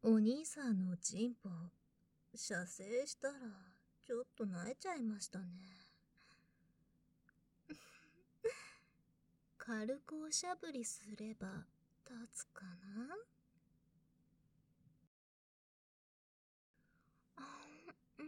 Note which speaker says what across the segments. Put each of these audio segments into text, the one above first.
Speaker 1: お兄さんのチンポ、射精したら、ちょっと萎えちゃいましたね。軽くおしゃぶりすれば、立つかな？うん。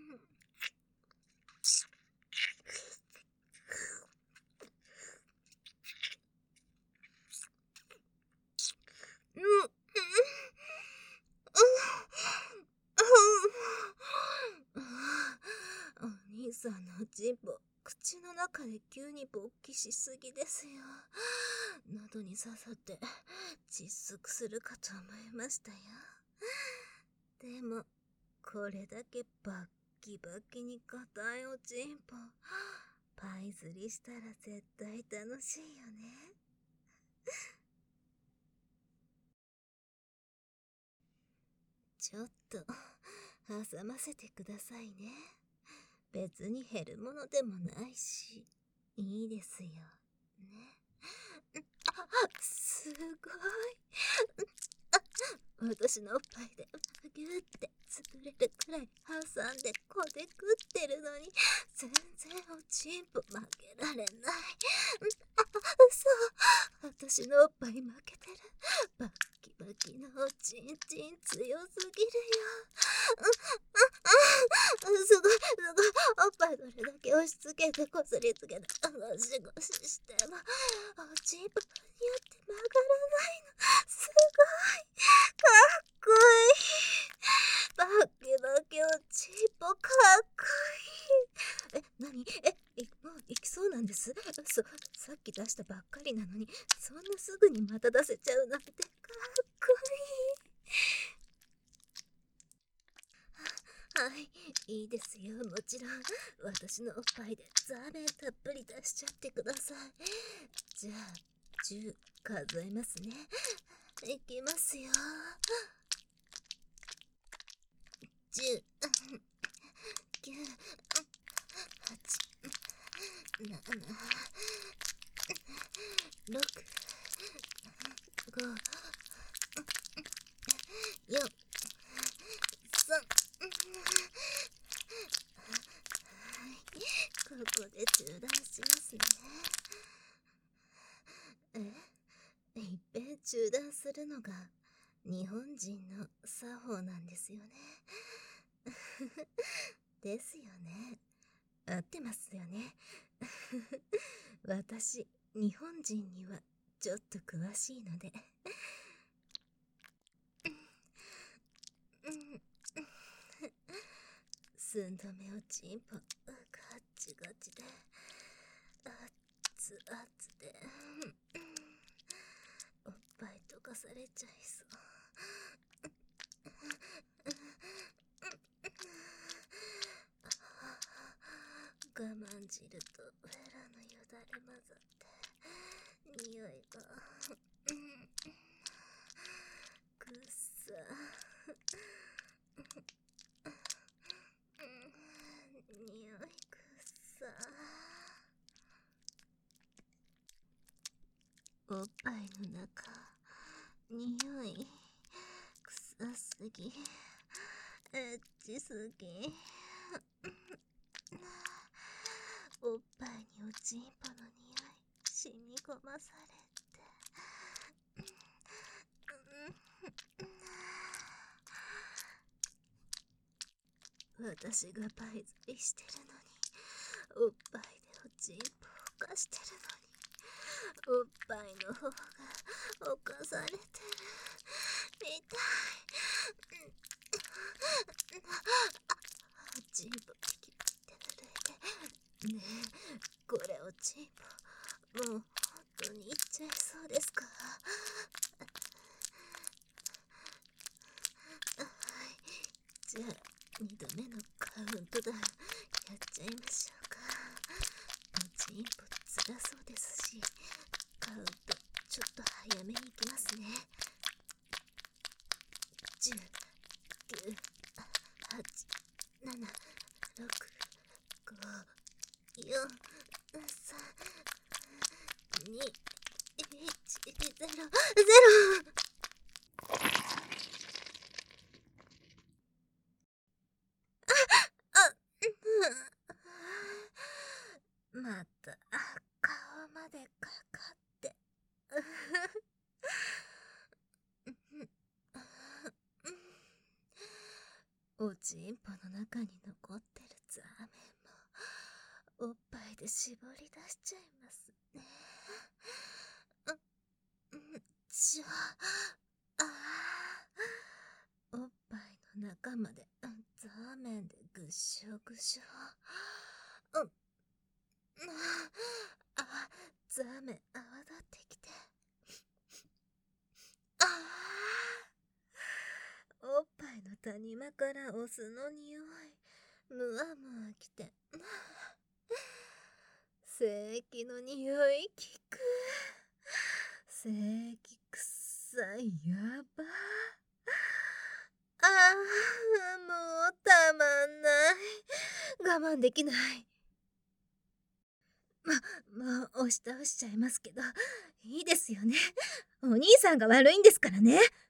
Speaker 1: お兄さんのチンポ、口の中で急に勃起しすぎですよ。喉に刺さって窒息するかと思いましたよ。でも、これだけバッキバキに硬いおちんぽ、パイ釣りしたら絶対楽しいよね。ちょっと挟ませてくださいね。別に減るものでもないし、いいですよ。ね。すごい。私のおっぱいでギュって潰れるくらい挟んでこで食ってるのに、全然おちんぽ負けられない。嘘。私のおっぱい負けてる。バッキバキのおちんちん強すぎるよ。すごい、おっぱいどれだけ押し付けてこすりつけてゴシゴシしてもおちんぽによって曲がらないの。すごいかっこいい。バッキバキおちんぽかっこいい。何？もう行きそうなんです。さっき出したばっかりなのに、そんなすぐにまた出せちゃうなんてかっこいい。はい、いいですよ、もちろん。私のおっぱいでザーメンたっぷり出しちゃってください。じゃあ、10数えますね。いきますよ。10、9、8、7、6、5、4、3、ここで中断しますね。いっぺん中断するのが日本人の作法なんですよね。ですよね。合ってますよね。私、日本人にはちょっと詳しいので。寸止めおちんぽガッチガチで熱々でおっぱい溶かされちゃいそう。我慢汁とフェラのよだれ混ざって匂いがくっさ匂いくっさ。おっぱいの中匂い臭すぎ、エッチすぎ。おっぱいにおちんぽの匂い染み込まされて、私がパイ釣りしてるのに、おっぱいでおちんぽを犯してるのに、おっぱいの方が犯されてるみたい。おちんぽピキピキって震えて、ねえ、これおちんぽもう本当にいっちゃいそうですか？はい、じゃあ2度目のカウントダウンやっちゃいましょうか。おちんぽ辛そうですし、カウントちょっと早めにいきますね。10、9、8、7、6、5、4、3、2、1、0、0。 また顔までかかって。おちんぽの中に残ってるザーメンもおっぱいで絞り出しちゃいますね。ちょ、おっぱいの中までザーメンでぐっしょぐしょ。ザーメン泡立ってきて。おっぱいの谷間からお酢の匂いむわむわきて。精液の匂いきく。精液くさい。やば。もうたまんない。我慢できない。もう押し倒しちゃいますけど、いいですよね。お兄さんが悪いんですからね。